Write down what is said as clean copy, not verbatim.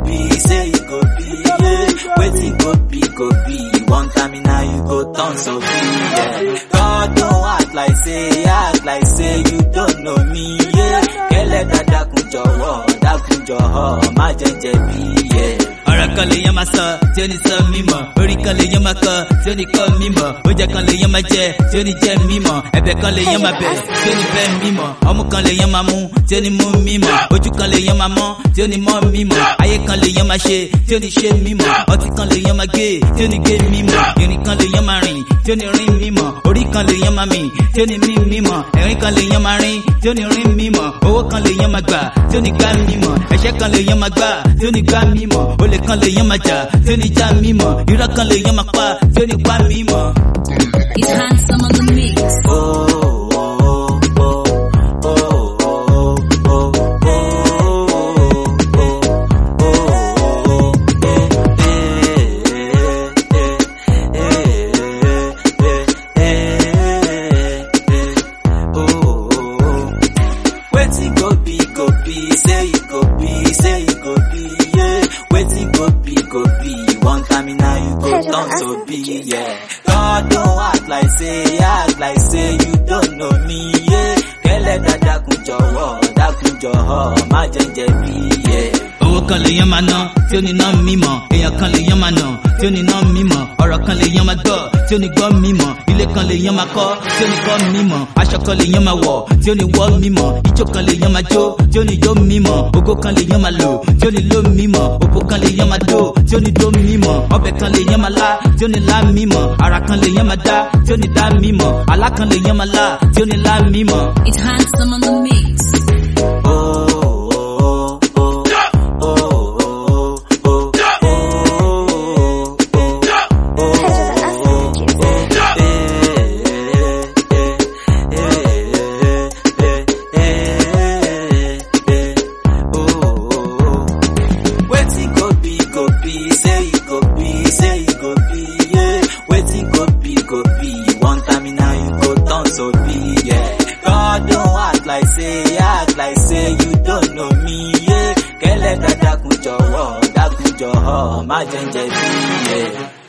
be, say you go be, yeah. Waiting go be, one time now you go turn so be, yeah. God don't act like say you don't know me, yeah. Kele dákun jọ̀wọ́, má jẹ́ bí, yeah. Ọ̀rọ̀ kan lè yán máa sọ tí ó ní sọ mímọ̀, orí kan lè yán máa kọ tí ó ní kọ́ mímọ̀, oúnjẹ kan lè yán máa jẹ tí ó ní jẹ mímọ̀, ẹ̀bẹ̀ kan lè yán máa bẹ̀ tí ó ní bẹ̀ mímọ̀, ọmú kan lè yán máa mú tí ó ní mú mímọ̀, ojú kan lè yán máa mọ́ tí ó ní mọ́ mímọ̀, ayé kan lè yán máa ṣe tí ó ní ṣe mímọ̀, ọtí kan lè yán máa gé tí ó ní gé mímọ̀, ìrìn kan lè yán máa rìn tí ó ní rìn mímọ̀, orí kan lè yán máa mì tí ó ní mí mímọ̀, ẹ̀rín kan lè yán máa rìn tí ó ní rìn mímọ̀, owó kan lè yán máa gbà tí ó ní gbà mímọ̀, ẹ̀ṣẹ̀ kan lè yán máa gbà tí ó ní gbà mímọ̀, olè kan lè yán máa jà tí ó ní já mímọ̀, irọ́ kan lè yán máa pa tí ó ní pa mímọ̀. It's handsome on the mix. Waiting go be, say you go be, yeah. Waiting go be, one time now you go turn so be, yeah. God don't act like say you don't know me, yeah. Kele dákun jọ̀wọ́, má jẹ́ bí, yeah. Owó kan lè yán máa ná tí ó ní ná mímọ̀, èèyàn kan lè yán máa nà tí ó ní ná mímọ̀, ọ̀rọ̀ kan lè yán máa gbọ́ tí ó ní gbọ́ mímọ̀, ilé kan lè yán máa kọ́ tí ó ní kọ́ mímọ̀, aṣọ kan lè yán máa wọ̀ tí ó ní wọ̀ mímọ̀, ijó kan lè yán máa jó tí ó ní jó mímọ̀, ògo kan lè yán máa lò tí ó ní lò mímọ̀, òpó kan lè yán máa dó tí ó ní dó mímọ̀, ọbẹ̀ kan lè yán máa lá tí ó ní lá mímọ̀, ara kan lè yán máa dá tí ó ní dá mímọ̀, àlá kan lè yán máa lá tí ó ní lá mímọ̀. It's handsome on the mix. Say you go be, yeah. Waiting go be, one time now you go turn so be, yeah. God don't act like say you don't know me, yeah. Kele dákun jọ̀wọ́, má jẹ́ bí, yeah.